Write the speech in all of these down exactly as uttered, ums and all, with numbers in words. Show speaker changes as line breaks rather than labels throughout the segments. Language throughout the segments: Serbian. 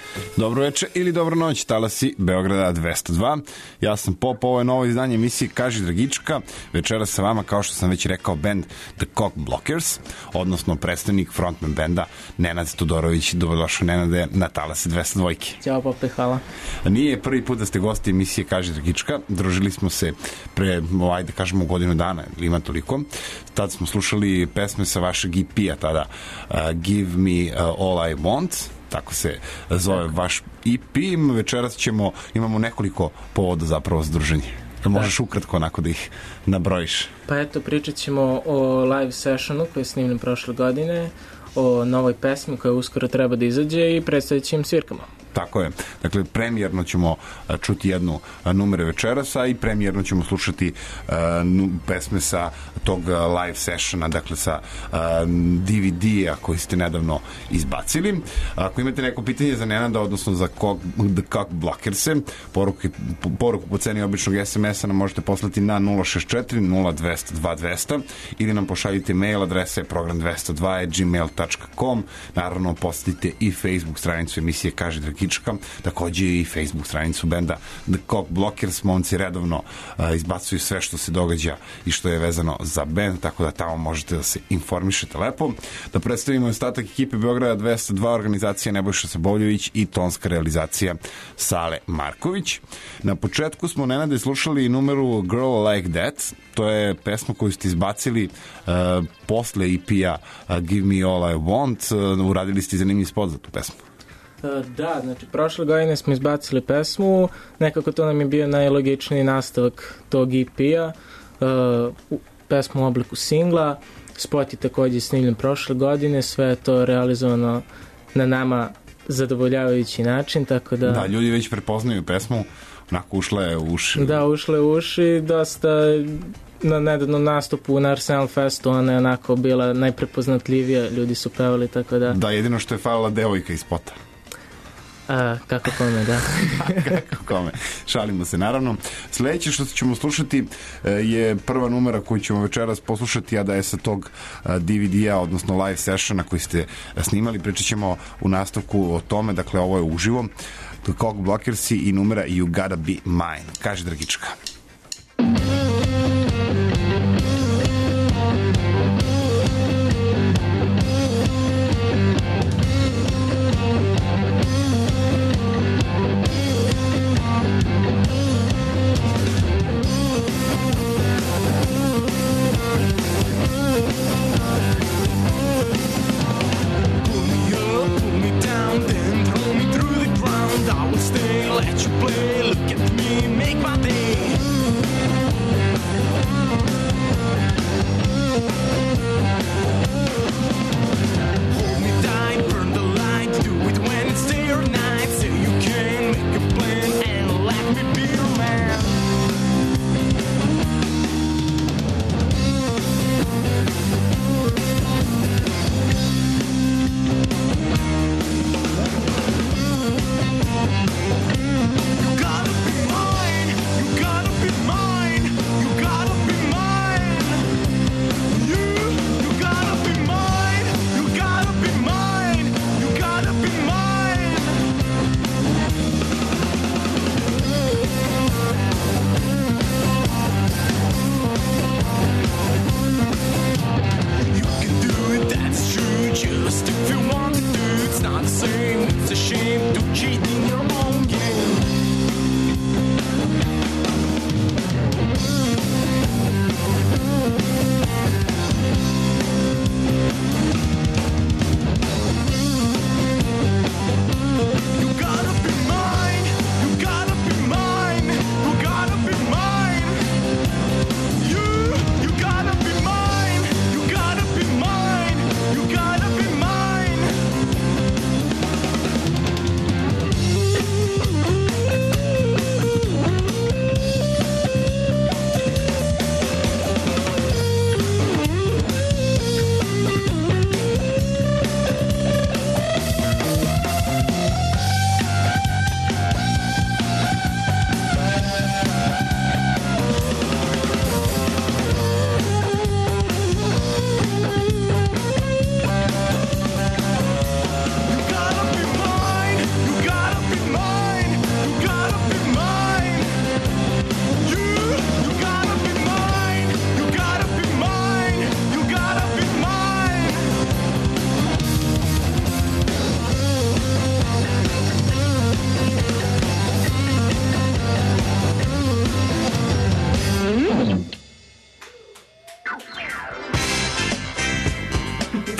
Dobro večer ili dobro noć, talasi Beograda dvesta dva. Ja sam Pop, ovo je novo izdanje emisije Kaži Dragička. Večera sa vama, kao što sam već rekao, band The Cock Blockers, odnosno predstavnik frontman benda Nenad Todorović. Dobrodošao, Nenade, na talase dvesta dva.
Ćao, Pope, hvala.
Nije prvi put da ste gosti emisije Kaži Dragička. Družili smo se pre, ajde kažemo, godinu dana, ili ima toliko. Tad smo slušali pesme sa vašeg E P-a tada, uh, Give Me uh, All I Want, tako se zove tako vaš E P. Večeras ćemo, imamo nekoliko povoda zapravo za druženje. Da možeš ukratko onako da ih nabrojiš.
Pa eto, pričat ćemo o live sessionu koji je snimljen prošle godine, o novoj pesmi koja uskoro treba da izađe i predstavit će im svirkama.
Tako je. Dakle, premijerno ćemo čuti jednu numere večerasa i premijerno ćemo slušati uh, pesme sa tog live sessiona, dakle sa uh, D V D-a koji ste nedavno izbacili. Ako imate neko pitanje za Nenada, odnosno za Cock, The Cock Blockers-e, poruku, poruku po ceni običnog es em es-a nam možete poslati na nula šest četiri nula dva nula dva dva nula nula ili nam pošaljite mail adrese program dvesta dva at gmail dot com. Naravno, postavite i Facebook stranicu emisije Kaži Dragička, takođe i Facebook stranicu benda The Cock Blockers. Momci redovno uh, izbacuju sve što se događa i što je vezano za bend, tako da tamo možete da se informišete lepo. Da predstavimo ostatak ekipe Beograda dvesta dva, organizacija Nebojša Sabovljević i tonska realizacija Sale Marković. Na početku smo, Nenade, slušali numeru Girl Like That. To je pesma koju ste izbacili uh, posle E P-a uh, Give Me All I Want. Uh, uradili ste zanimljiv spot za tu pesmu.
Da, znači prošle godine smo izbacili pesmu, nekako to nam je bio najlogičniji nastavak tog E P-a, uh, pesmu u obliku singla, spot je takođe snimljen prošle godine, sve je to realizovano na nama zadovoljavajući način, tako da...
Da, ljudi već prepoznaju pesmu, onako ušla je u uši.
Da, ušla je u uši, dosta... Na nedavnom nastupu na Arsenal Festu ona je onako bila najprepoznatljivija, ljudi su pevali, tako da...
Da, jedino što je falila devojka iz spota.
A, kako kome, da.
Kako kome. Šalimo se, naravno. Sledeće što ćemo slušati je prva numera koju ćemo večeras poslušati, a da je sa tog D V D-a, odnosno live sessiona koji ste snimali. Pričat ćemo u nastavku o tome, dakle ovo je uživo. The Cock Blockers i numera You Gotta Be Mine. Kaži Dragička.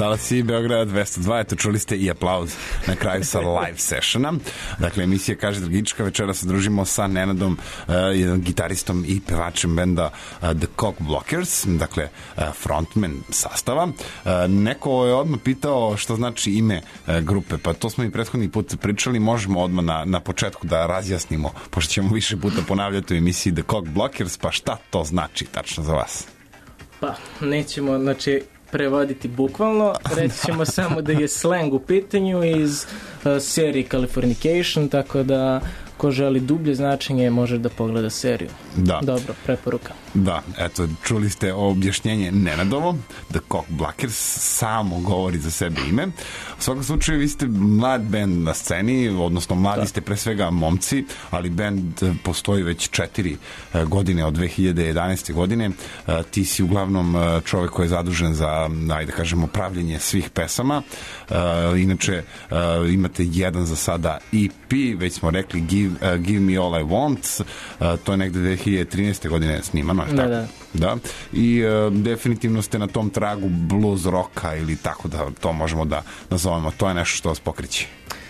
talasiji Beograda dvesta dva, eto čuli ste i aplauz na kraju sa live sessiona. Dakle, emisija Kaži Dragička, večera se družimo sa Nenadom, uh, gitaristom i pevačem benda uh, The Cock Blockers, dakle, uh, frontman sastava. Uh, neko je odmah pitao što znači ime uh, grupe, pa to smo i prethodni put pričali, možemo odmah na, na početku da razjasnimo, pošto ćemo više puta ponavljati u emisiji The Cock Blockers, pa šta to znači tačno za vas?
Pa, nećemo, znači, prevoditi bukvalno, reći ćemo samo da je slang u pitanju iz uh, serije Californication, tako da ko želi dublje značenje može da pogleda seriju.
Da.
Dobro, preporuka.
Da, eto, čuli ste objašnjenje Nenadovo, The Cock Blockers samo govori za sebe ime. U svakom slučaju, vi ste mlad band na sceni, odnosno mladi da. ste pre svega momci, ali band postoji već četiri godine, od dve hiljade jedanaeste. godine. Ti si uglavnom čovek koji je zadužen za, ajde kažemo, pravljenje svih pesama. Inače, imate jedan za sada E P, već smo rekli Give, uh, Give Me All I Want, uh, to je negde dve hiljade trinaeste. godine snimano, je
da,
tako?
Da.
Da. I uh, definitivno ste na tom tragu blues roka ili tako da to možemo da nazovemo. To je nešto što vas pokreće.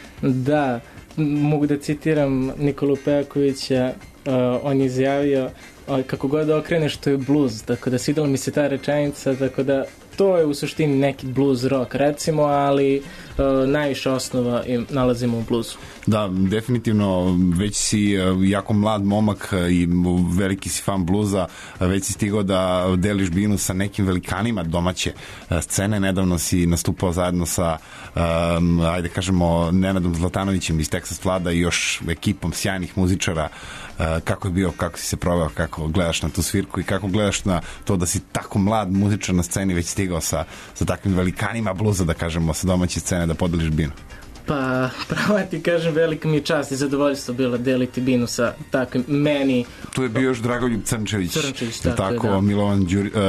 Da, mogu da citiram Nikolu Pejakovića, uh, on je izjavio uh, kako god okreneš to je blues, tako da svidela mi se ta rečenica, tako da to je u suštini neki blues rock, recimo, ali uh, najviše osnova im nalazimo u bluesu.
Da, definitivno, već si uh, jako mlad momak i veliki si fan bluza, već si stigao da deliš binu sa nekim velikanima domaće uh, scene. Nedavno si nastupao zajedno sa, um, ajde kažemo, Nenadom Zlatanovićem iz Texas Vlada i još ekipom sjajnih muzičara. Uh, kako je bio, kako si se proveo, kako gledaš na tu svirku i kako gledaš na to da si tako mlad muzičar na sceni već stigao sa, sa takvim velikanima bluza, da kažemo, sa domaće scene da podeliš binu?
Pa, pravo ti kažem, velika mi je čast i zadovoljstvo bilo deliti binu sa takvim meni.
Tu je bio još Dragoljub Crnčević.
Crnčević, tako,
tako
da.
Milovan Đuri, uh,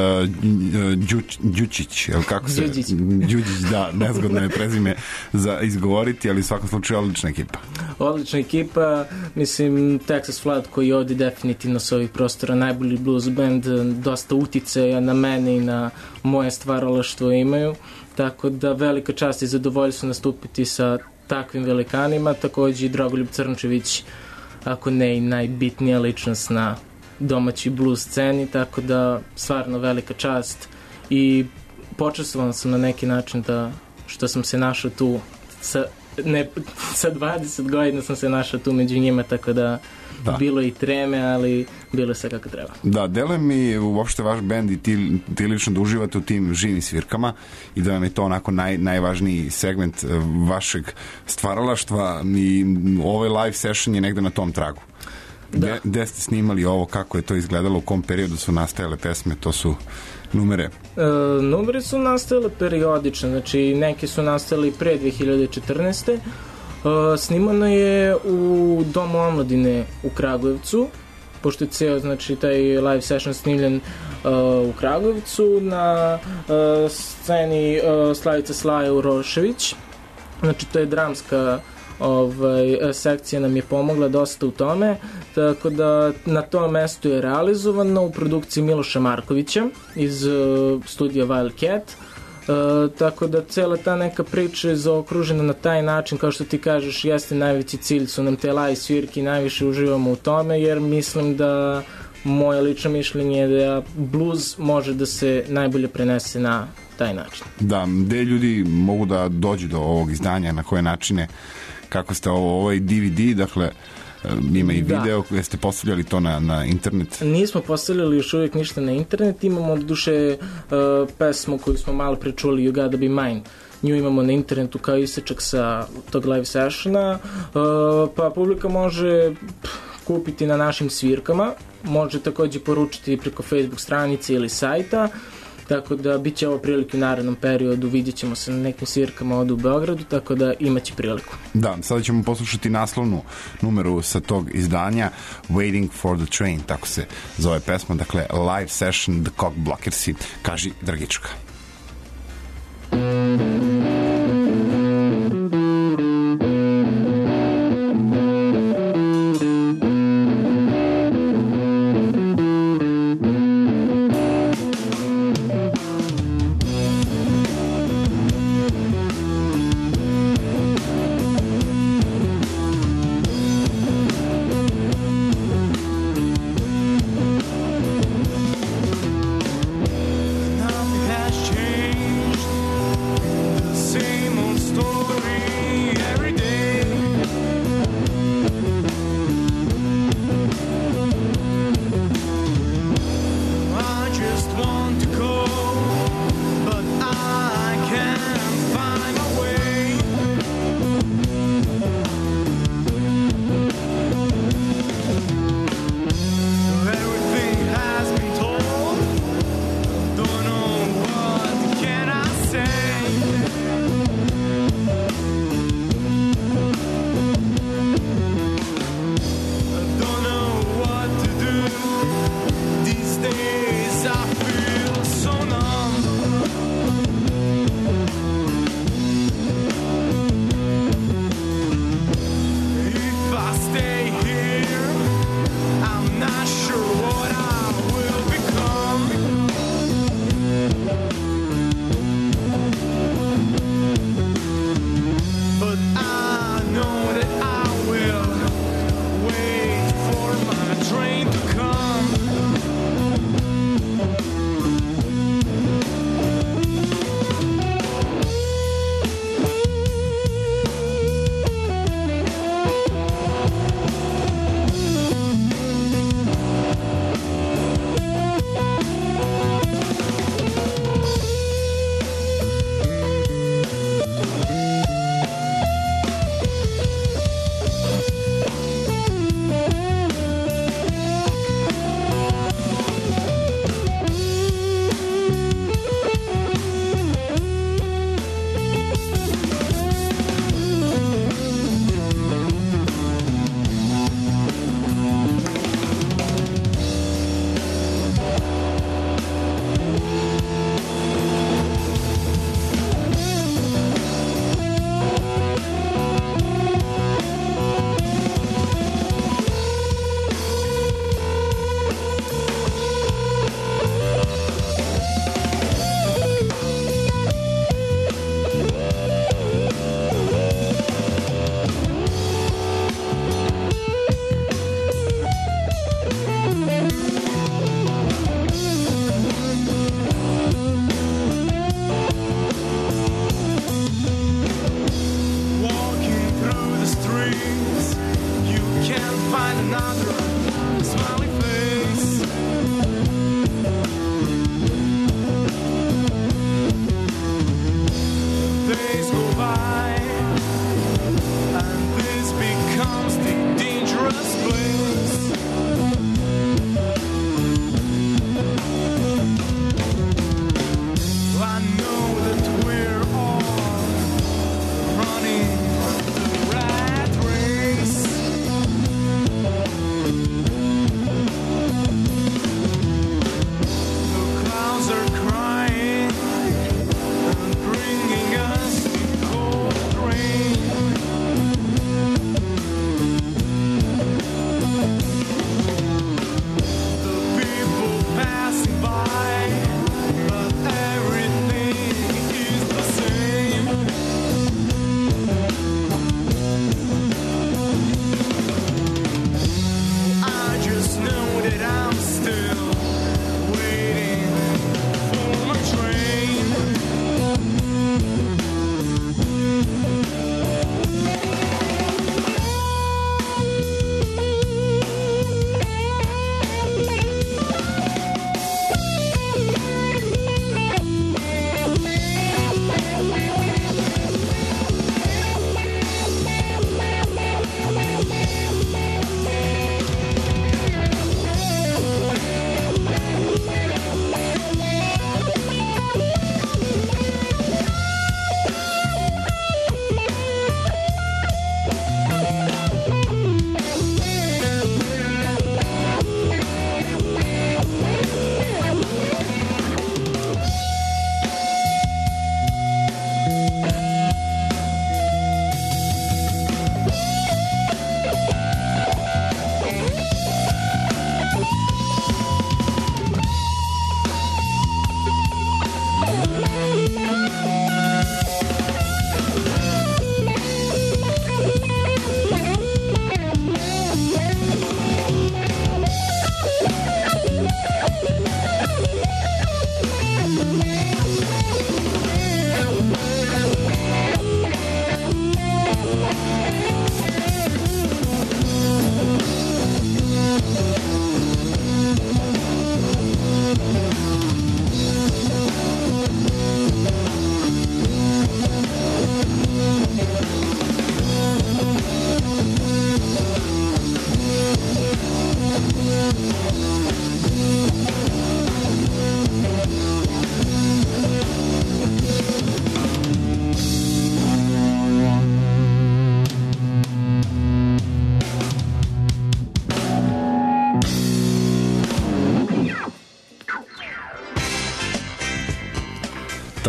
Đuć, Đučić, ili kako se...
Đuđić.
Đuđić, da, nezgodno je prezime za izgovoriti, ali u svakom slučaju odlična ekipa.
Odlična ekipa, mislim, Texas Flood koji je ovdje definitivno s ovih prostora najbolji blues band, dosta uticaja na mene i na moje stvaralaštvo imaju, tako da velika čast i zadovoljstvo nastupiti sa takvim velikanima, takođe i Dragoljub Crnčević, ako ne i najbitnija ličnost na domaći blues sceni, tako da stvarno velika čast i počastvovan sam na neki način da što sam se našao tu sa, ne, sa dvadeset godina sam se našao tu među njima, tako da, da. Bilo i treme, ali bilo sve kako treba. Da,
deluje mi uopšte vaš bend i ti, ti lično da uživate u tim živim svirkama i da vam je to onako naj, najvažniji segment vašeg stvaralaštva i ovaj live session je negde na tom tragu. Da. Gde ste snimali ovo, kako je to izgledalo, u kom periodu su nastajale pesme, to su numere?
E, numere su nastajale periodično, znači neke su nastajale pre dve hiljade četrnaeste. E, snimano je u Domu omladine u Kragujevcu, pošto je ceo, znači, taj live session snimljen uh, u Kragujevcu na uh, sceni uh, Slavica Slaja Urošević. Znači, to je dramska ovaj, sekcija nam je pomogla dosta u tome, tako da na tom mestu je realizovano u produkciji Miloša Markovića iz uh, studija Wildcat. Uh, tako da cela ta neka priča je zaokružena na taj način, kao što ti kažeš, jeste najveći cilj, su nam te live svirke, najviše uživamo u tome, jer mislim da moje lično mišljenje je da blues može da se najbolje prenese na taj način.
Da, gde ljudi mogu da dođu do ovog izdanja, na koje načine, kako ste ovo, ovo je D V D, dakle ima i video, da. Jeste postavljali to na, na internet?
Nismo postavljali još uvijek ništa na internet, imamo od duše uh, pesmu koju smo malo prečuli, You Gotta Be Mine, nju imamo na internetu kao isečak sa tog live sessiona, uh, pa publika može kupiti na našim svirkama, može takođe poručiti preko Facebook stranice ili sajta, tako da bit će ovo prilike u narednom periodu, vidjet ćemo se na nekim svirkama ovdje u Beogradu, tako da imaće priliku.
Da, sada ćemo poslušati naslovnu numeru sa tog izdanja, Waiting for the Train, tako se zove pesma, dakle live session The Cock Blockersi, Kaži Dragička.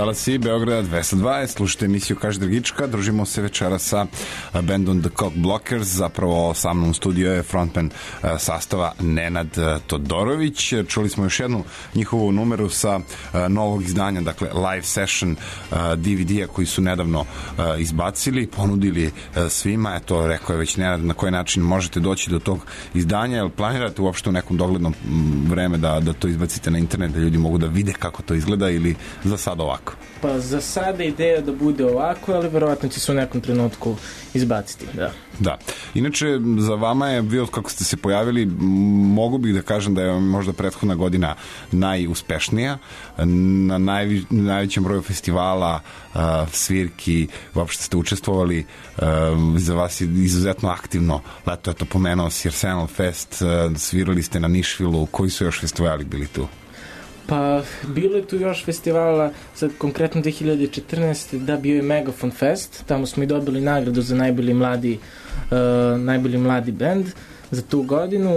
Talasi Beograda dvesta dvadeset, slušajte emisiju Kaži Dragička, družimo se večera sa bandom The Cock Blockers, zapravo sa mnom u studiju je frontman sastava Nenad Todorović. Čuli smo još jednu njihovu numeru sa novog izdanja, dakle live session D V D-a koji su nedavno izbacili, ponudili svima, eto rekao je već Nenad na koji način možete doći do tog izdanja, jel planirate uopšte u nekom doglednom vreme da, da to izbacite na internet, da ljudi mogu da vide kako to izgleda ili za sad ovako?
Pa za sada ideja da bude ovako, ali verovatno će se u nekom trenutku izbaciti, da.
Da. Inače, za vama je, vi od kako ste se pojavili, mogu bih da kažem da je možda prethodna godina najuspešnija, na najvi, najvećem broju festivala, uh, svirki, uopšte ste učestvovali, uh, za vas je izuzetno aktivno, leto je to pomenuo si Arsenal Fest, uh, svirali ste na Nišvilu, koji su još festivali bili tu?
Pa, bilo je tu još festivala, sad konkretno dve hiljade četrnaeste. da bio je Megafon Fest, tamo smo i dobili nagradu za najbolji mladi, uh, najbolji mladi bend za tu godinu.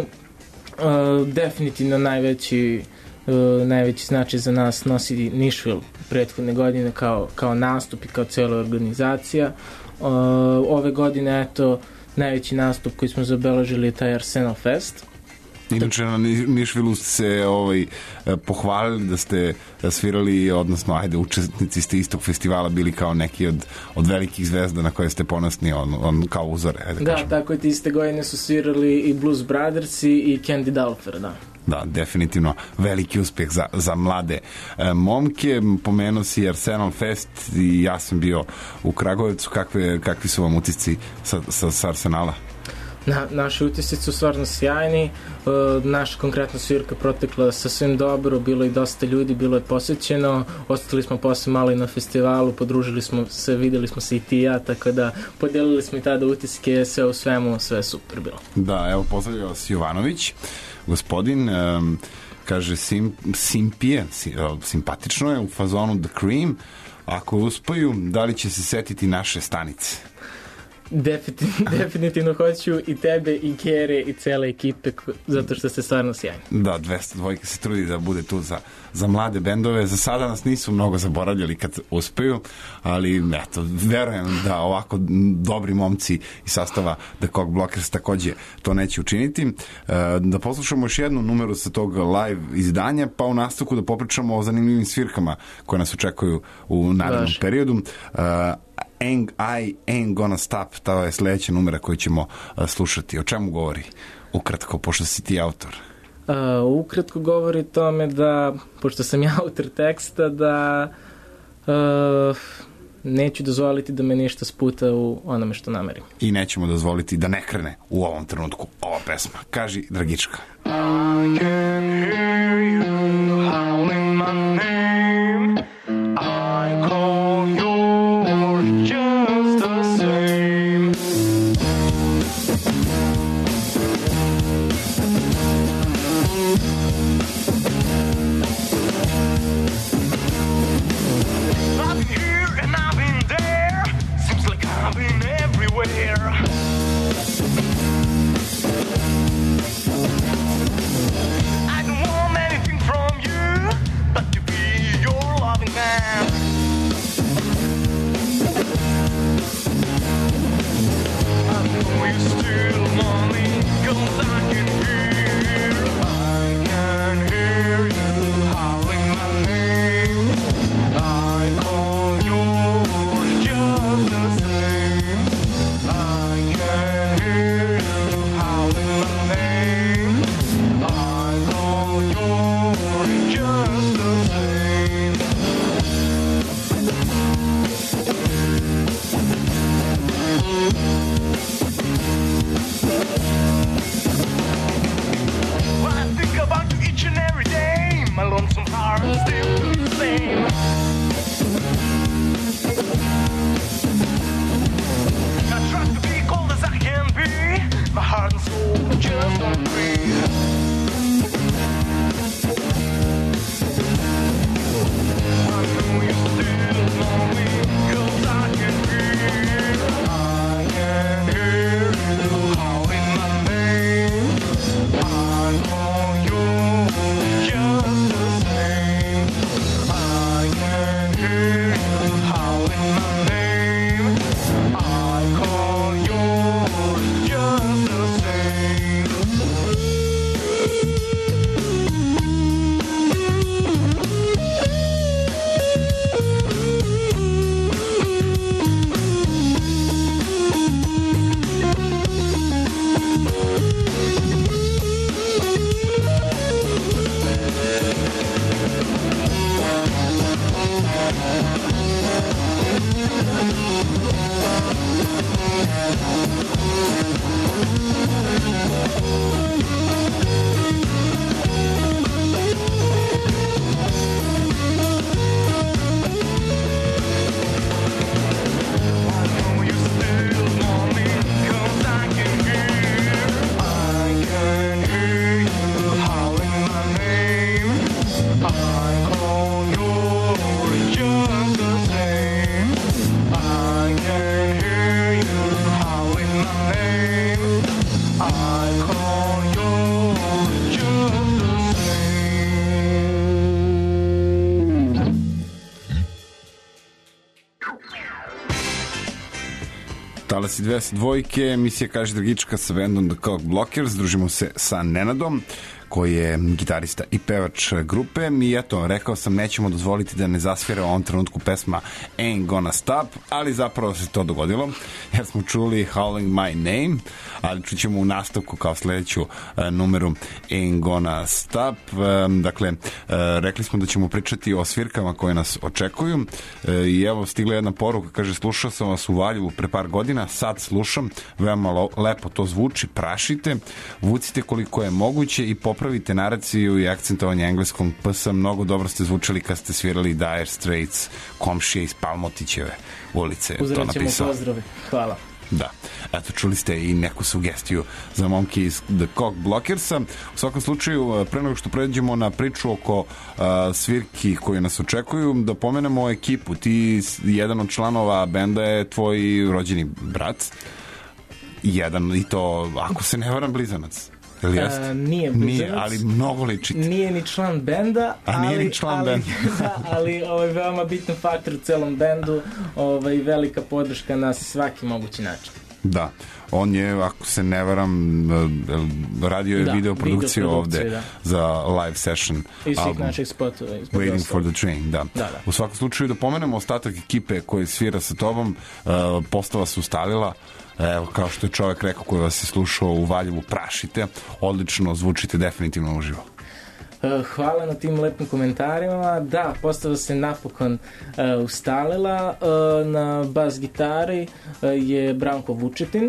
Uh, definitivno najveći, uh, najveći značaj za nas nosi Nišvil prethodne godine kao, kao nastup i kao cijela organizacija. Uh, ove godine, eto, najveći nastup koji smo zabeležili je taj Arsenal Fest.
Inače, na Nišvilu ste se ovaj, pohvalili da ste svirali, odnosno, ajde, učesnici ste istog festivala bili kao neki od, od velikih zvezda na koje ste ponosni, on, on kao uzore. Ajde,
da,
kažem.
Tako je, ti iste godine su svirali i Blues Brothers i, i Candy Dulfer, da.
Da, definitivno veliki uspjeh za, za mlade e, momke. Pomenuo si Arsenal Fest i ja sam bio u Kragujevcu. Kakve, kakvi su vam utisci sa, sa, sa Arsenala?
Na, naši utisci su stvarno sjajni, uh, naša konkretna svirka protekla sasvim dobro, bilo je dosta ljudi, bilo je posjećeno, ostali smo posle malo i na festivalu, podružili smo se, videli smo se i ti i ja, tako da podijelili smo i tada utiske, sve u svemu, sve super bilo.
Da, evo pozdravljao vas Jovanović, gospodin, um, kaže sim, simpije, sim, simpatično je u fazonu The Cream, ako uspoju, da li će se setiti naše stanice?
Definitivno, definitivno hoću i tebe i Kere i cele ekipe zato što ste stvarno sjajni.
Da, dvesta dvojka se trudi da bude tu za, za mlade bendove. Za sada nas nisu mnogo zaboravljali kad uspeju, ali eto, verujem da ovako dobri momci iz sastava The Cock Blockers takođe to neće učiniti. Da poslušamo još jednu numeru sa tog live izdanja, pa u nastavku da popričamo o zanimljivim svirkama koje nas očekuju u narednom Baš. periodu. Ain't, I ain't gonna stop, to je sledeća numera koju ćemo uh, slušati. O čemu govori? Ukratko, pošto si ti autor.
Uh, ukratko govori tome da, pošto sam ja autor teksta, da uh, neću dozvoliti da me ništa sputa u onome što namerim.
I nećemo dozvoliti da ne krene u ovom trenutku ova pesma. Kaži, Dragička.
I can hear you howling my name. I call you just the same. I've been here and I've been there. Seems like I've been everywhere. I don't want anything from
Talasi dvedeset dvojke, emisija Kaži Dragička sa bandom The Cock Blockers. Družimo se sa Nenadom, koji je gitarista i pevač grupe. I eto, rekao sam, nećemo dozvoliti da ne zasvira u ovom trenutku pesma Ain't Gonna Stop, ali zapravo se to dogodilo, jer smo čuli Howling My Name, ali čućemo u nastavku kao sledeću uh, numeru Ain't Gonna Stop. Um, dakle, uh, rekli smo da ćemo pričati o svirkama koje nas očekuju uh, i evo stigla jedna poruka, kaže, slušao sam vas u Valjevu pre par godina, sad slušam, veoma lo, lepo to zvuči, prašite, vucite koliko je moguće i popravite naraciju i akcentovanje engleskom ps, mnogo dobro ste zvučali kad ste svirali Dire Straits, komšije iz Palmotićeve ulice.
Uzraćemo pozdrave, hvala.
Da, eto, čuli ste i neku sugestiju za momke iz The Cock Blockersa. U svakom slučaju, pre nego što pređemo na priču oko uh, svirki koje nas očekuju, da pomenemo ekipu. Ti, jedan od članova benda je tvoj rođeni brat, jedan, i to, ako se ne varam, blizanac.
Uh, nije blizanac.
Nije, ali mnogo ličite.
Nije ni član benda,
A
ali,
nije ni član
ali,
benda.
da, ali ovaj, veoma bitan faktor u celom bendu, ovaj, velika podrška na svaki mogući način.
Da, on je, ako se ne varam, radio je
da,
video produkciju ovde
da.
za live session
i svih
album
naših spotova.
Waiting for the Train, da.
Da, da.
U svakom slučaju da pomenemo ostatak ekipe koji svira sa tobom, uh, postava se ustalila. Evo, kao što je čovjek rekao koji vas je slušao u Valjevu, prašite, odlično zvučite, definitivno uživo.
Hvala na tim lepim komentarima. Da, postava se napokon uh, ustalila. Uh, na bas gitari uh, je Branko Vučetin,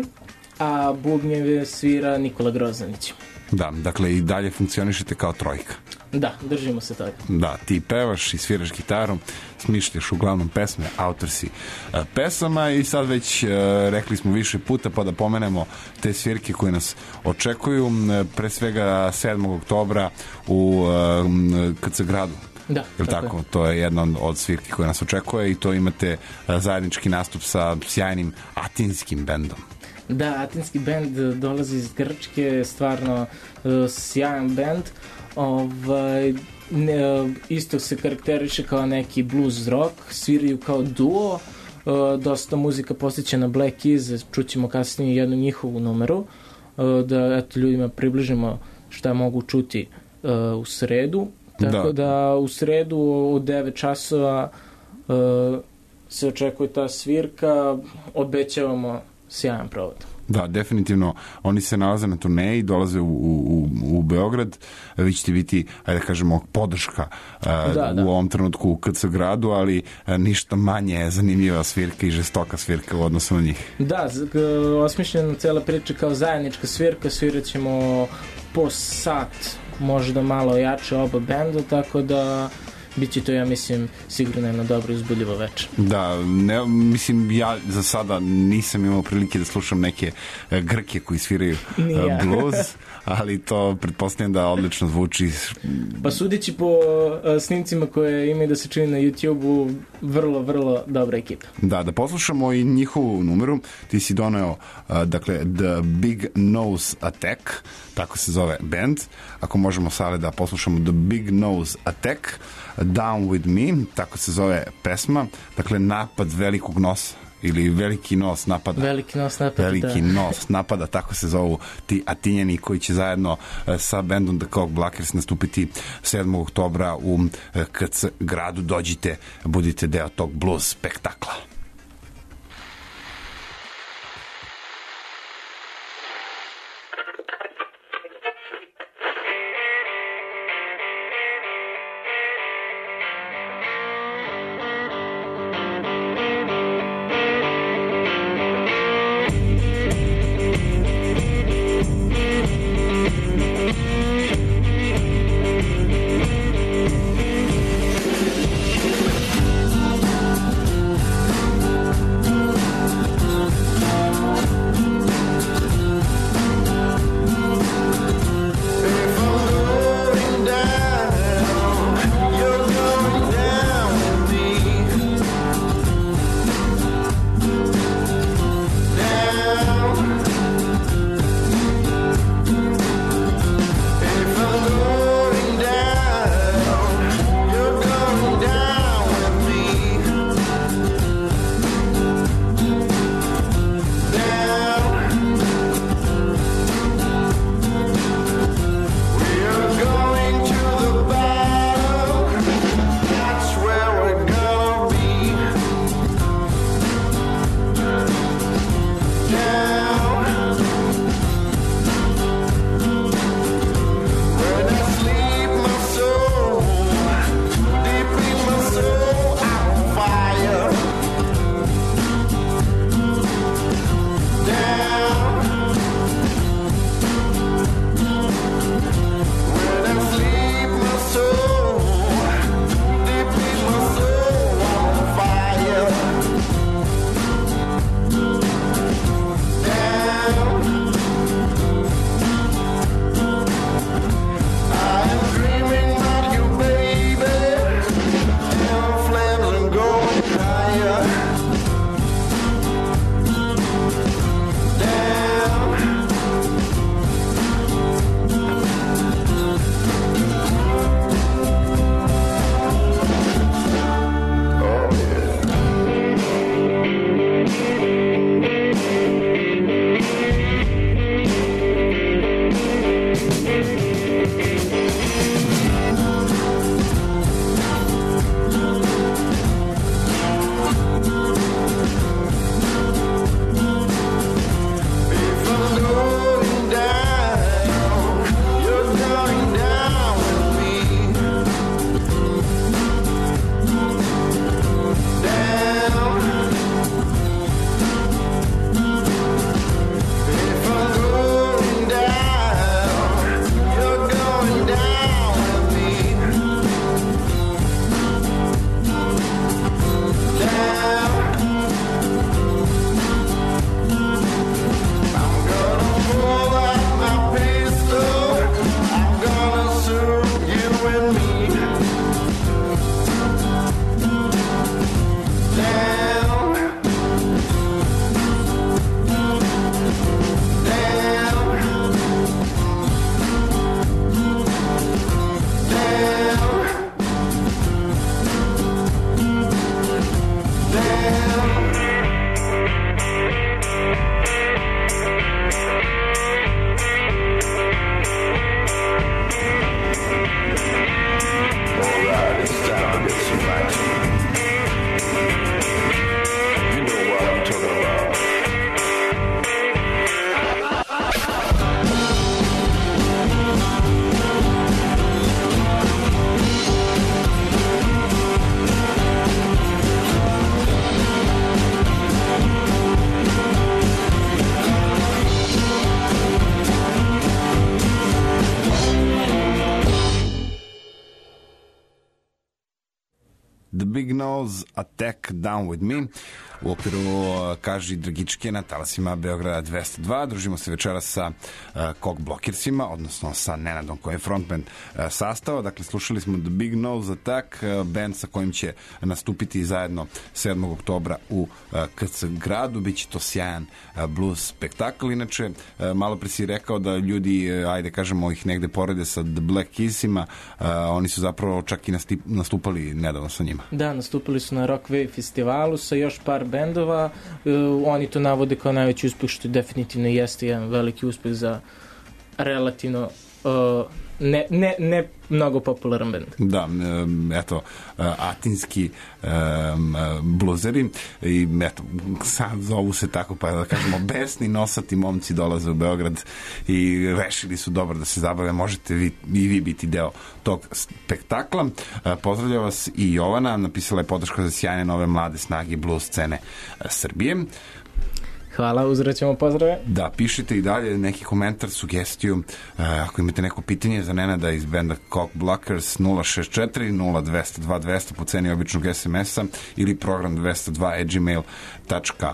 a bubnjeve svira Nikola Grozanić.
Da, dakle i dalje funkcionišete kao trojka.
Da, držimo se toga.
Da, ti pevaš i sviraš gitarom, smišljaš uglavnom pesme, autor si uh, pesama i sad već uh, rekli smo više puta, pa da pomenemo te svirke koje nas očekuju, uh, pre svega sedmog oktobra u uh, K C gradu.
Da,
tako, tako? To je jedna od svirki koje nas očekuje i to imate uh, zajednički nastup sa sjajnim atinskim bendom.
Da, atinski bend dolazi iz Grčke, stvarno uh, sjajan bend. Ovaj, ne, isto se karakteriše kao neki blues rock, sviraju kao duo, uh, dosta muzika posjeća na Black Keys, čućemo kasnije jednu njihovu numeru, uh, da eto, ljudima približimo šta mogu čuti uh, u sredu. Tako da, da u sredu u devet časova uh, se očekuje ta svirka, obećavamo sjajan provod.
Da, definitivno, oni se nalaze na turneji, dolaze u, u, u Beograd, vi ćete biti, ajde da kažemo, podrška uh,
da, da.
u ovom trenutku u K C gradu, ali uh, ništa manje zanimljiva svirka i žestoka svirka u odnosu na njih.
Da, osmišljena cela priča kao zajednička svirka, svirat ćemo po sat, možda malo jače oba benda, tako da biće to, ja mislim, sigurno jedno dobro uzbudljivo večer.
Da, ne, mislim, ja za sada nisam imao prilike da slušam neke uh, Grke koji sviraju uh, blues, ali to pretpostavljam da odlično zvuči.
Pa sudeći po uh, snimcima koje imaju da se čini na YouTube-u, vrlo, vrlo dobra ekipa.
Da, da poslušamo i njihovu numeru. Ti si doneo, uh, dakle, The Big Nose Attack, tako se zove band. Ako možemo sada da poslušamo The Big Nose Attack, Down With Me, tako se zove pesma, dakle napad velikog nosa ili veliki nos napada.
Veliki nos napada,
Veliki
da.
nos napada, tako se zovu ti Atinjani koji će zajedno uh, sa bandom The Cock Blockers nastupiti sedmog oktobra u uh, K C gradu. Dođite, budite deo tog blues spektakla. Big Nose, Attack Down With Me u okviru uh, Kaži Dragičke na talasima Beograda dvesta dva. Družimo se večera sa uh, Cock Blockersima, odnosno sa Nenadom koji je frontman uh, sastava. Dakle, slušali smo The Big Nose Attack, uh, band sa kojim će nastupiti zajedno sedmog oktobra u uh, K C gradu. Biće to sjajan uh, blues spektakl. Inače, uh, malo pre si rekao da ljudi, uh, ajde kažemo, ih negde porede sa The Black Keysima. Uh, oni su zapravo čak i nastip, nastupali nedavno sa njima.
Da, nastupili su na Rock Wave festivalu sa još par bendova. Uh, oni to navode kao najveći uspeh, što definitivno jeste jedan veliki uspeh za relativno uh, ne, ne, ne mnogo popularan bend.
Da, um, eto, uh, atinski um, bluzeri i eto, sad zovu se tako, pa da kažemo, besni nosati momci dolaze u Beograd i rešili su dobro da se zabave. Možete vi, i vi biti deo tog spektakla. Uh, pozdravlja vas i Jovana, napisala je podršku za sjajne nove mlade snage blues scene uh, Srbije.
Hvala, uzvraćamo pozdrave.
Da, pišite i dalje neki komentar, sugestiju, uh, ako imate neko pitanje za Nenada iz benda Cock Blockers, nula šest četiri nula dva zero dva dva zero po ceni običnog es em es a ili program dvesta dva at gmail tačka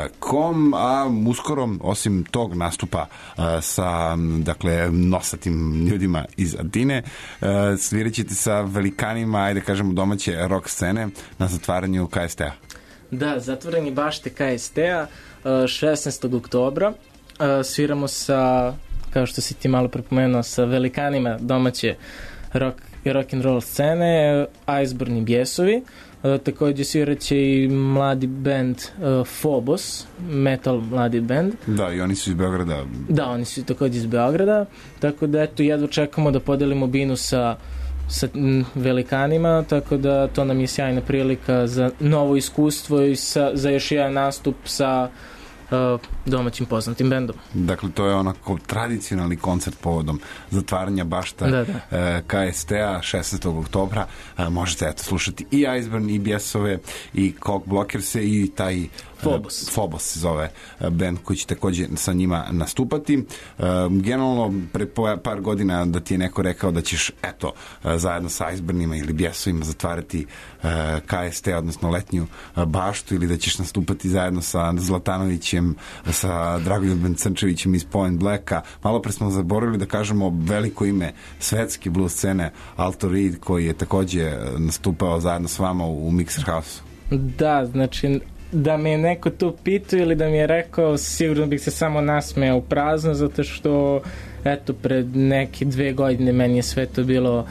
com. A uskoro, osim tog nastupa uh, sa, dakle, nosatim ljudima iz Atine, uh, svirat ćete sa velikanima, ajde kažemo, domaće rock scene na zatvaranju K S T-a.
Da, zatvaranje bašte K S T-a šesnaestog oktobra. Sviramo sa, kao što si ti malo prepomenuo, sa velikanima domaće rock, rock and roll scene, Iceburn i Bjesovi. Također svirat će i mladi band Phobos, metal mladi band.
Da, i oni su iz Beograda.
Da, oni su također iz Beograda. Tako da, eto, jedva čekamo da podelimo binu sa sa velikanima, tako da to nam je sjajna prilika za novo iskustvo i sa, za još jedan nastup sa uh, domaćim poznatim bendom.
Dakle, to je onako tradicionalni koncert povodom zatvaranja bašta
da, da.
Uh, K S T-a šesnaestog oktobra. Uh, možete eto slušati i Iceburn, i Bjesove, i Cock Blockerse, i taj
Phobos.
Uh, Phobos se zove uh, band koji će također sa njima nastupati. Uh, generalno, pre par godina da ti je neko rekao da ćeš, eto, uh, zajedno sa Iceburnima ili Bjesovima zatvarati uh, K S T, odnosno letnju uh, baštu, ili da ćeš nastupati zajedno sa Zlatanovićem, sa Dragoljubom Crnčevićem iz Point Blacka. Malo pre smo zaboravili da kažemo veliko ime svetske blues scene, Alto Reed, koji je također nastupao zajedno s vama u, u Mixer House.
Da, znači, da me je neko tu pitao ili da mi je rekao, sigurno bih se samo nasmejao u prazno, zato što, eto, pred neke dve godine meni je sve to bilo uh,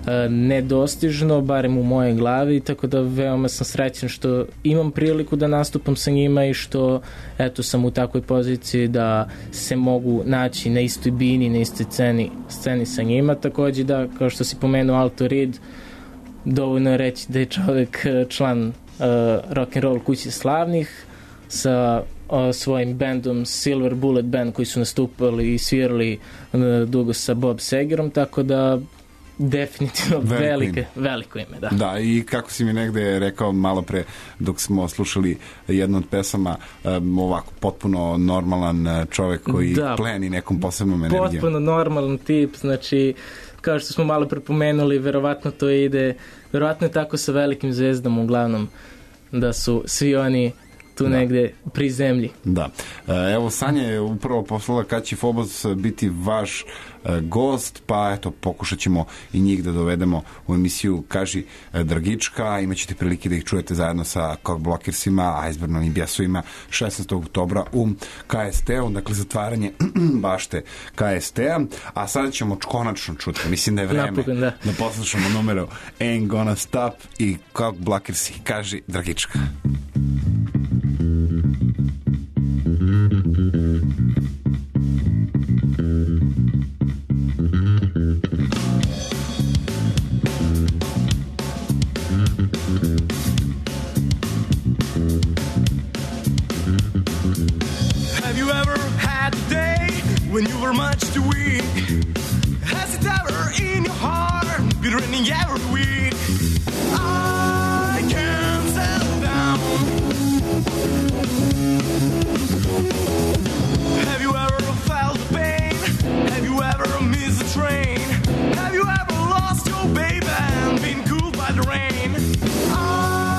nedostižno, barem u mojoj glavi, tako da veoma sam srećan što imam priliku da nastupam sa njima i što, eto, sam u takvoj poziciji da se mogu naći na istoj bini, na istoj sceni, sceni sa njima. Također, da, kao što si pomenuo Alto Reed, dovoljno je reći da je čovjek član Uh, rock and roll kuće slavnih sa uh, svojim bandom Silver Bullet Band, koji su nastupali i svirali uh, dugo sa Bob Segerom, tako da definitivno
veliko
velike,
ime.
veliko ime, da.
Da, i kako si mi negde rekao malo pre dok smo slušali jednu od pesama, um, ovako potpuno normalan čovjek koji da, pleni nekom posebnom energijom.
Potpuno normalan tip, znači, kao što smo malo prepomenuli, verovatno to ide, verovatno je tako sa velikim zvezdama, uglavnom, da su svi oni tu da. Negde pri zemlji.
Da. Evo, Sanja je upravo poslala kad će Phobos biti vaš gost, pa eto, pokušat ćemo i njih da dovedemo u emisiju Kaži Dragička. Imaćete prilike da ih čujete zajedno sa Cock Blockersima, Iceburnom i Bjesovima šesnaestog oktobra u K S T-u, dakle zatvaranje bašte K S T-a. A sada ćemo konačno čuti, mislim da je vreme
Napokon, da.
da poslušamo numero Ain't Gonna Stop i Cock Blockersi Kaži Dragička.
Have you ever had a day when you were much too weak? Has it ever in your heart been raining every week? I can't settle down. Have you ever felt the pain? Have you ever missed the train? Have you ever lost your baby and been cooled by the rain? I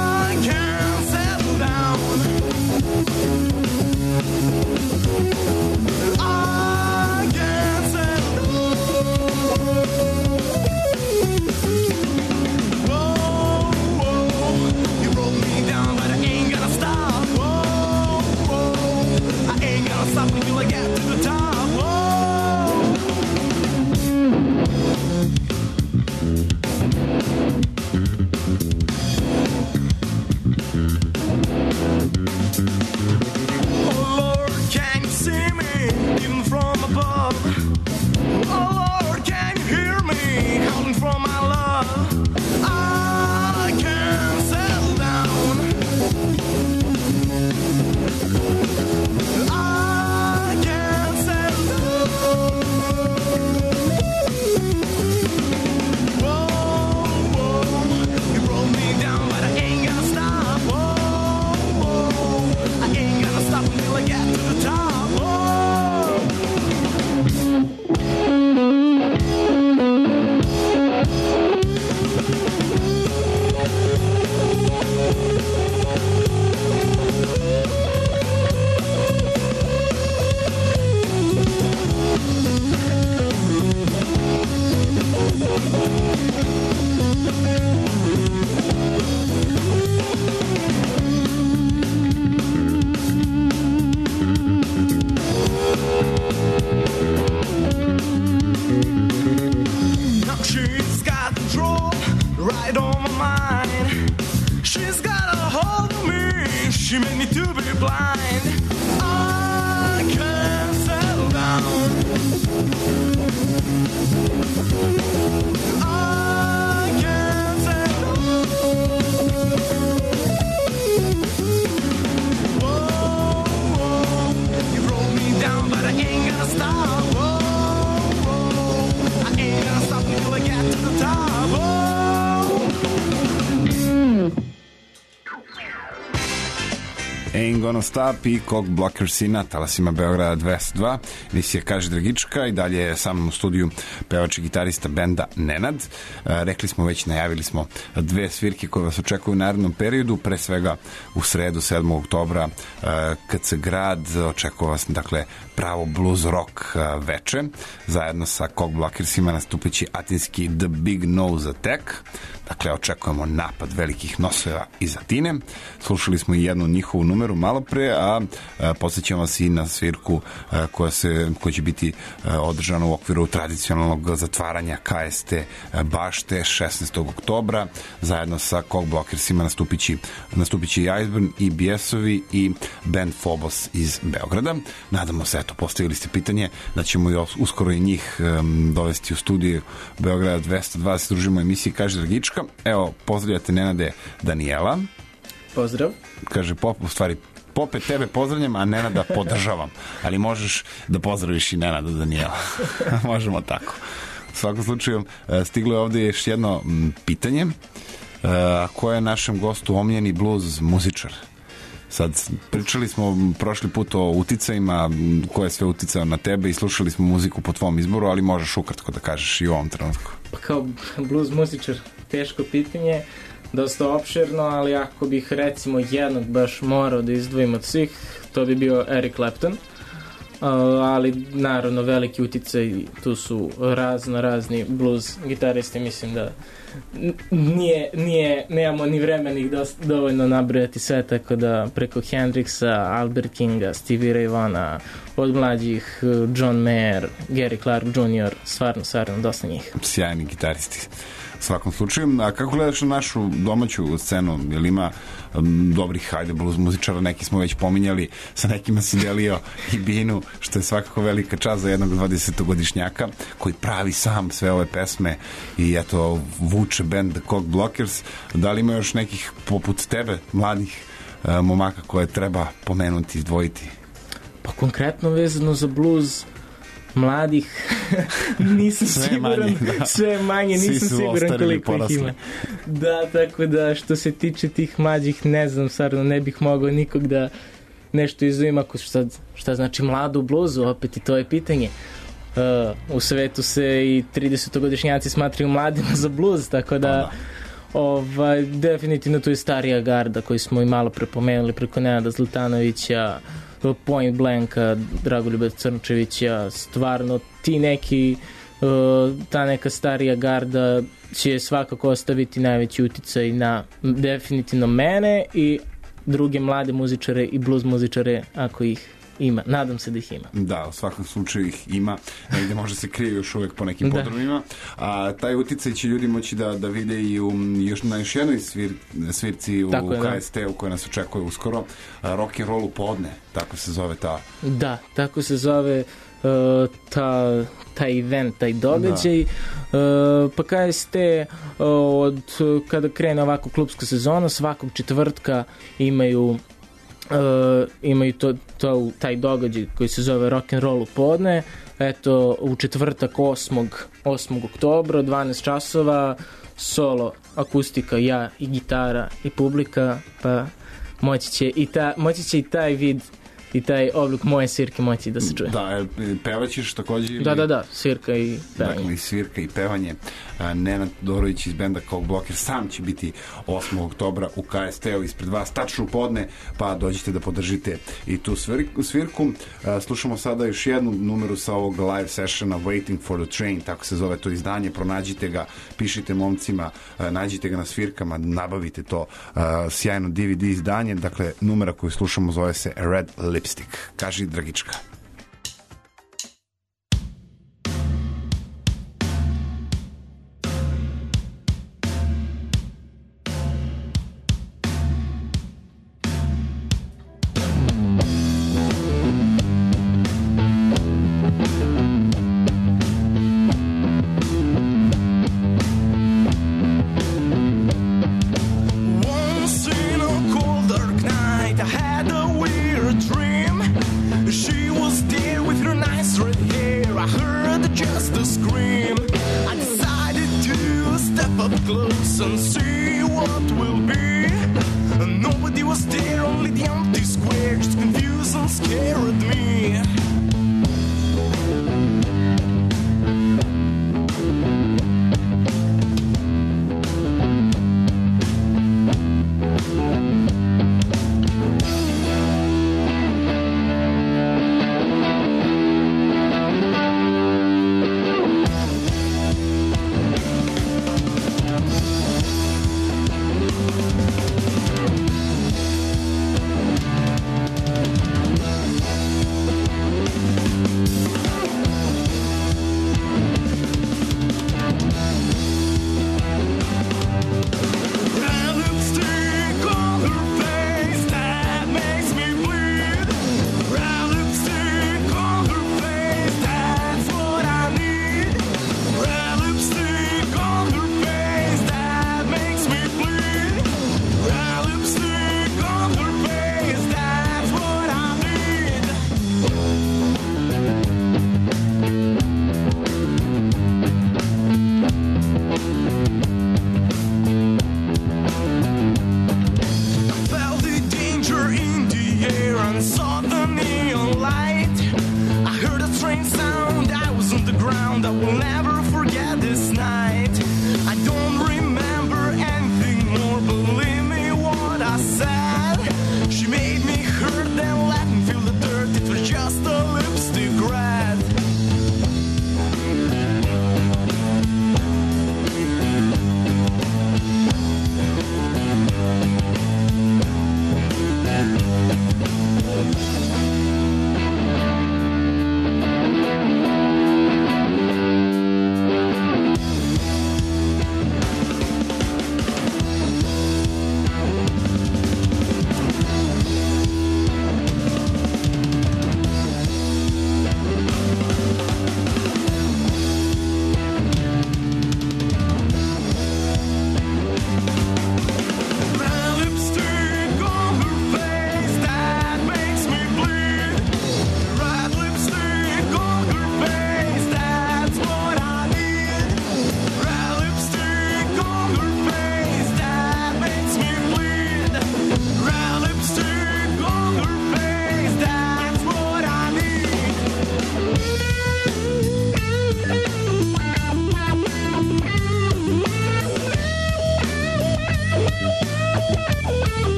love. Oh Lord, can you hear me calling for my love? I can't settle down. I can't settle down. Whoa, whoa, you rolled me down, but I ain't gonna stop. Whoa, whoa, I ain't gonna stop until I get to the top. Whoa. Now she's got control right on my mind. She's got a hold of me. She made me to be blind. I can't settle down. I can't settle down. Whoa, whoa, you rolled me down, but I ain't gonna stop. Whoa, whoa, I ain't gonna stop until I get to the top. Whoa.
Ain't Gonna Stop i Cock Blockersi na talasima Beograda dvesta dva. Emisija Kaži Dragička i dalje je sa mnom u studiju pevač i gitarista benda Nenad. E, rekli smo već, najavili smo dve svirke koje vas očekuju u narednom periodu, pre svega u sredu sedmog oktobra e, K C Grad, očekuje vas dakle pravo blues rock veče, zajedno sa Cock Blockersima nastupići atinski The Big Nose Attack. Dakle, očekujemo napad velikih noseva iz Atine. Slušali smo i jednu njihovu numeru malo pre, a, a posjećamo vas i na svirku a, koja, se, koja će biti a, održana u okviru tradicionalnog zatvaranja K S T bašte šesnaestog oktobra, zajedno sa Cock Blockersima nastupići, nastupići i Iceburn i Bijesovi i band Phobos iz Beograda. Nadamo se, eto, postavili ste pitanje da ćemo i uskoro i njih um, dovesti u studiju Beograda dvesta dva, se družimo u emisiji Kaži Dragička. Evo, pozdravljate Nenade Danijela.
Pozdrav.
Kaže, Pop, u stvari, Pope, tebe pozdravljam, a Nenada podržavam. Ali možeš da pozdraviš i Nenada Danijela. Možemo tako. U svakom slučaju, stiglo je ovdje još jedno pitanje. Ko je našem gostu omljeni blues muzičar? Sad, pričali smo prošli put o uticajima, ko je sve uticao na tebe i slušali smo muziku po tvom izboru, ali možeš ukratko da kažeš i u ovom trenutku.
Pa kao blues muzičar, teško pitanje, dosta opširno, ali ako bih recimo jednog baš morao da izdvojim od svih, to bi bio Eric Clapton. Uh, ali naravno veliki uticaj, tu su razno razni blues gitaristi, mislim da nije, nije, nemamo ni vremena ih dosta, dovoljno nabrojati sve, tako da preko Hendrixa, Albert Kinga, Stevie Ray Vana, od mlađih John Mayer, Gary Clark junior, stvarno, stvarno dosta njih.
Sjajni gitaristi. U svakom slučaju, a kako gledaš na našu domaću scenu? Je li ima um, dobrih, hajde, blues muzičara? Neki smo već pominjali, sa nekima si delio i binu, što je svakako velika čast za jednog dvadesetogodišnjaka koji pravi sam sve ove pesme i eto, vuče band The Cock Blockers. Da li ima još nekih poput tebe, mladih uh, momaka koje treba pomenuti, izdvojiti?
Pa konkretno vezano za blues mladih nisam
sve
siguran,
manje, da.
sve manje, nisam siguran koliko ih ima. Da, tako da što se tiče tih mlađih, ne znam, stvarno ne bih mogao nikog da nešto izvojim, ako šta, šta znači mlado u bluzu, opet i to je pitanje. Uh, u svetu se i tridesetogodišnjaci smatraju mladima za bluz, tako da, da. Ovaj, definitivno tu je starija garda koju smo i malo prepomenuli preko Nenada Zlatanovića, Point Blanka, Dragoljuba Crnčevića, stvarno ti neki, uh, ta neka starija garda će svakako ostaviti najveći uticaj na definitivno mene i druge mlade muzičare i blues muzičare, ako ih ima. Nadam se da ih ima.
Da, u svakom slučaju ih ima. Negde može se krije još uvek po nekim podrumima. A taj uticaj će ljudi moći da, da vide i u, još, na još jednoj svir, svirci u
tako
K S T-u koja nas očekuje uskoro. Rock and roll u podne, tako se zove ta.
Da, tako se zove. uh, ta, taj event, taj događaj. Da. Uh, pa K S T uh, od kada krene ovako klubska sezona, svakog četvrtka imaju Uh, imaju to, to, taj događaj koji se zove Rock'n'Roll u podne. Eto, u četvrtak osmog oktobra, dvanaest časova, solo, akustika, ja i gitara i publika, pa moći će i, ta, moći će i taj vid i taj oblik moje svirke moći da se čuje.
Da, pevaćeš takođe? Ili...
Da, da, da, svirka i pevanje.
Dakle, i svirka i pevanje. Nenad Todorović iz benda Cock Blocker sam će biti osmog oktobra u K S T-u ispred vas, tačno u podne, pa dođite da podržite i tu svirku. Slušamo sada još jednu numeru sa ovog live sessiona Waiting for the Train, tako se zove to izdanje, pronađite ga, pišite momcima, nađite ga na svirkama, nabavite to sjajno D V D izdanje. Dakle, numera koju slušamo zove se Red Lipstick. Kaži, Dragička.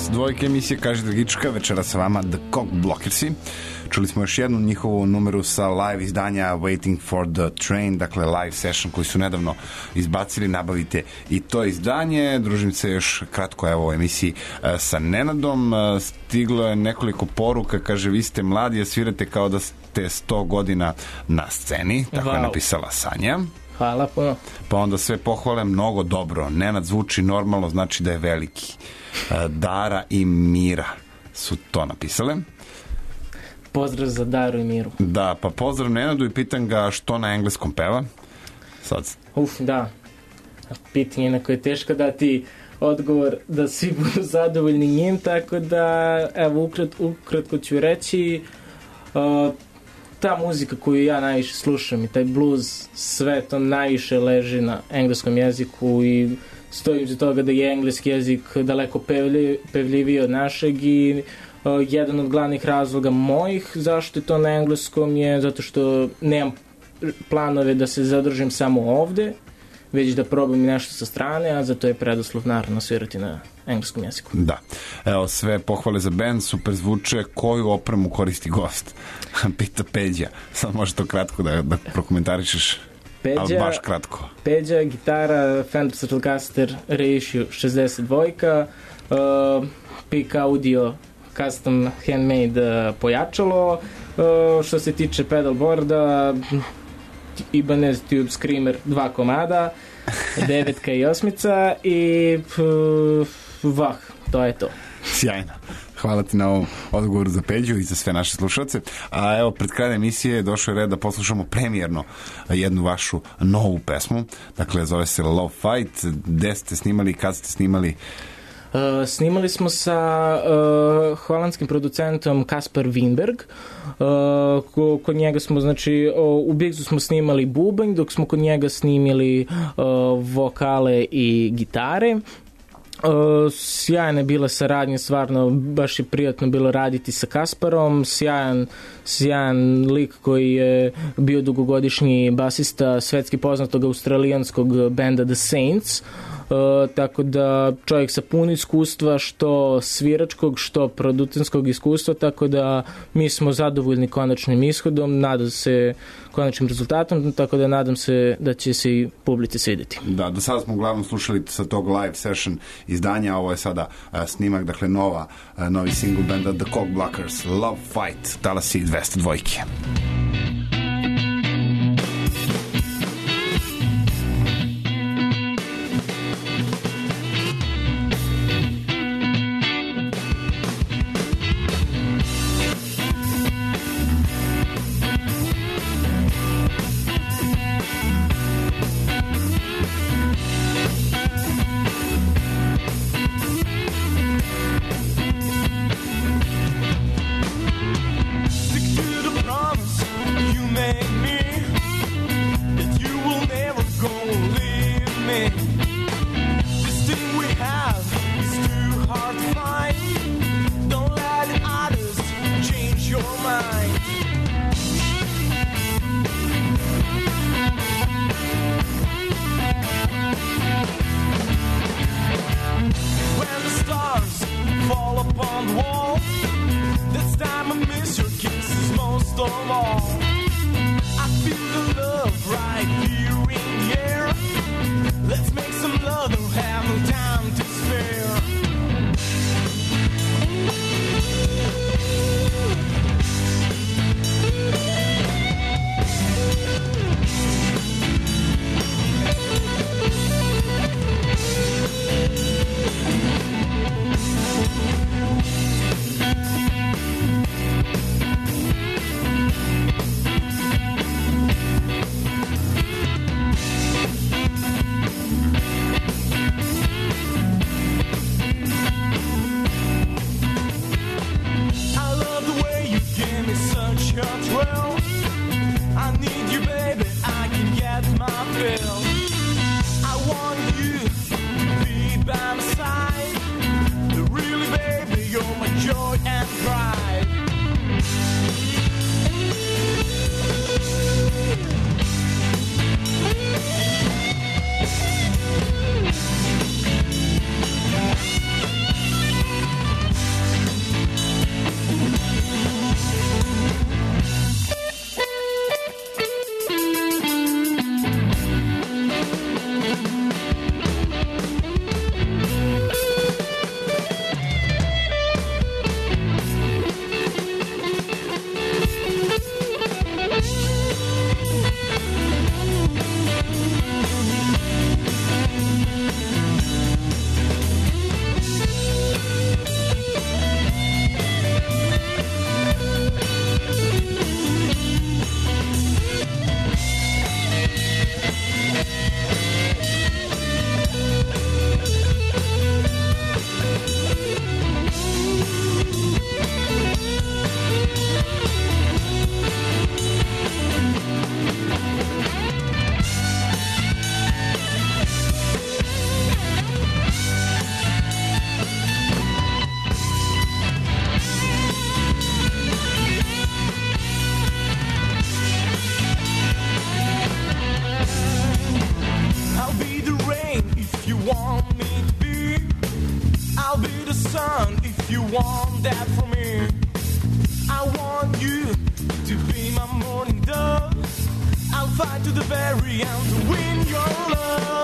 dvesta dva emisije Kaže Dragička, večera sa vama The Cock Blockersi. Čuli smo još jednu njihovu numeru sa live izdanja Waiting for the Train, dakle live session koji su nedavno izbacili, nabavite i to izdanje. Družim se još kratko evo u emisiji sa Nenadom. Stiglo je nekoliko poruka, kaže vi ste mladi, a svirate kao da ste sto godina na sceni, tako wow. je napisala Sanja.
Hvala puno.
Pa onda sve pohvale, mnogo dobro. Nenad zvuči normalno, znači da je veliki. Dara i Mira su to napisale.
Pozdrav za Daru i Miru.
Da, pa pozdrav Nenadu i pitam ga što na engleskom peva. Sad.
Uf, da. Pitanje na koje je teško dati odgovor da svi budu zadovoljni njim, tako da, evo, ukrat, ukratko ću reći, uh, ta muzika koju ja najviše slušam i taj blues, sve to najviše leži na engleskom jeziku i stojim za toga da je engleski jezik daleko pevljiv, pevljiviji od našeg i uh, jedan od glavnih razloga mojih zašto je to na engleskom je zato što nemam planove da se zadržim samo ovde, već da probam i nešto sa strane, a za to je preduslov naravno svirati na engleskom jeziku.
Da. Evo, sve pohvale za band, super zvuče. Koju opremu koristi gost? Pita Peđa. Sad može to kratko da, da prokomentarišeš. Peđa, ali baš kratko.
Peđa, gitara, Fender Stratocaster Reissue šezdeset dva, uh, Peak Audio custom handmade uh, pojačalo, uh, što se tiče pedalboarda, Ibanez Tube Screamer dva komada, devetka i osmica i uh, vah, to je to.
Sjajno. Hvala ti na ovom odgovoru za Peđu i za sve naše slušalce. A evo, pred krajem emisije došao je red da poslušamo premijerno jednu vašu novu pesmu. Dakle, zove se Love Fight. Gde ste snimali, kad ste snimali?
Uh, snimali smo sa uh, holandskim producentom Kasper Winberg. Uh, kod njega smo, znači, uh, u Bigzu smo snimali bubanj, dok smo kod njega snimili uh, vokale i gitare. Uh, sjajna je bila saradnja, stvarno baš je prijatno bilo raditi sa Kasparom, sjajan, sjajan lik koji je bio dugogodišnji basista svetski poznatog australijanskog benda The Saints. Uh, tako da čovjek sa puno iskustva, što sviračkog, što producenskog iskustva, tako da mi smo zadovoljni konačnim ishodom, nadam se konačnim rezultatom, tako da nadam se da će se i publici svidjeti.
Da, do sada smo uglavnom slušali sa tog live session izdanja, ovo je sada uh, snimak, dakle nova, uh, novi single benda The Cock Blockers, Love Fight, talasi dvesta dva.
want that for me. I want you to be my morning dove. I'll fight to the very end to win your love.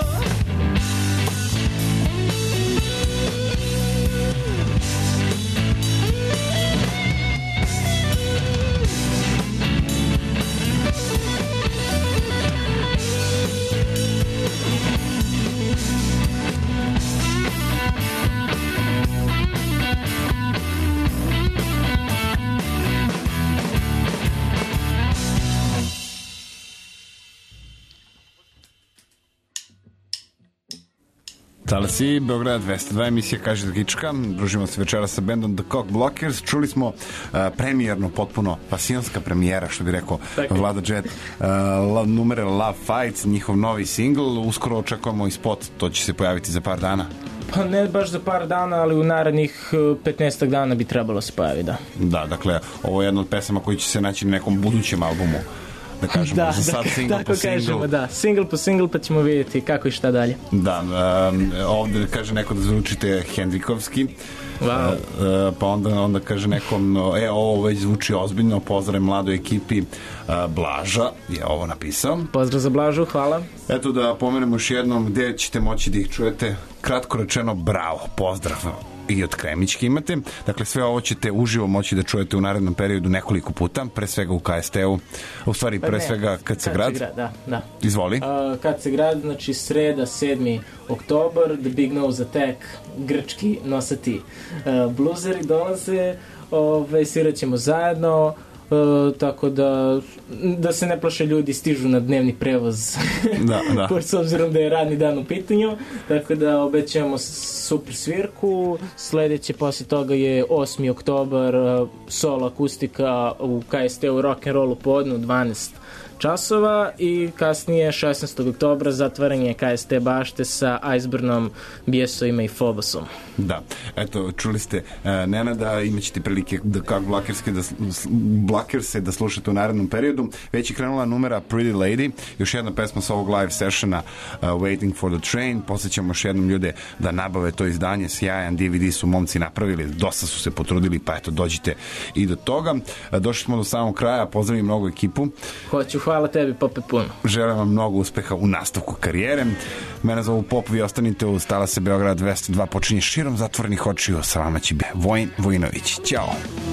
Talasi, Beograd dvesta dva, emisija Kaže Drgička. Družimo se večera sa bandom The Cock Blockers. Čuli smo uh, premijerno, potpuno pasionska premijera, što bi rekao Tako. Vlada Jet. Uh, love, numere Love Fights, njihov novi singl. Uskoro očekujemo i spot, to će se pojaviti za par dana.
Pa ne baš za par dana, ali u narednih petnaestak dana bi trebalo se pojaviti, da.
Da, dakle, ovo je jedna od pesama koji će se naći na nekom budućem albumu. Da kažemo,
da,
za sad
da,
single
tako
po single.
kažemo, da. Single po single, pa ćemo vidjeti kako i šta dalje.
Da, um, ovde kaže neko da zvučite Hendrikovski.
Wow.
Uh, pa onda, onda kaže nekom, e, ovo već zvuči ozbiljno, pozdrav mladoj ekipi. uh, Blaža je ovo napisao.
Pozdrav za Blažu, hvala.
Eto da pomenemo još jednom gde ćete moći da ih čujete. Kratko rečeno, bravo, pozdrav i od Kremićke imate. Dakle, sve ovo ćete uživo moći da čujete u narednom periodu nekoliko puta, pre svega u K S T-u, u stvari pre svega Kad se grad.
Da, da.
Izvoli.
Uh, Kad se grad, znači sreda, sedmi oktobar, The Big Nose Attack, grčki nosati uh, bluzeri dolaze, ove, svirat ćemo zajedno, Uh, tako da da se ne plaše ljudi, stižu na dnevni prevoz
da, da.
s obzirom da je radni dan u pitanju, tako da obećavamo super svirku. Sledeće posle toga je osmi oktobar, uh, solo akustika u K S T u rock'n'rollu podne u dvanaest časova i kasnije šesnaestog oktobra zatvaranje K S T bašte sa Iceburnom, Bijesovima i Fobosom.
Da, eto, čuli ste uh, Nenada, imaćete prilike da kako Blackerske da, Blackerse da slušate u narednom periodu. Već je krenula numera Pretty Lady, još jedna pesma sa ovog live sessiona uh, Waiting for the Train. Posjećamo još jednom ljude da nabave to izdanje, sjajan D V D su momci napravili, dosta su se potrudili, pa eto, dođite i do toga. Uh, došli smo do samog kraja, pozdravim mnogo ekipu.
Hoću, hvala tebi, Pope, puno.
Želim vam mnogo uspeha u nastavku karijere. Mene zovu Pop, vi ostanite u Talase Beograd dvesta dva, počinje Širom zatvorenih očiju, sa vama će Vojin Vojinović. Ćao!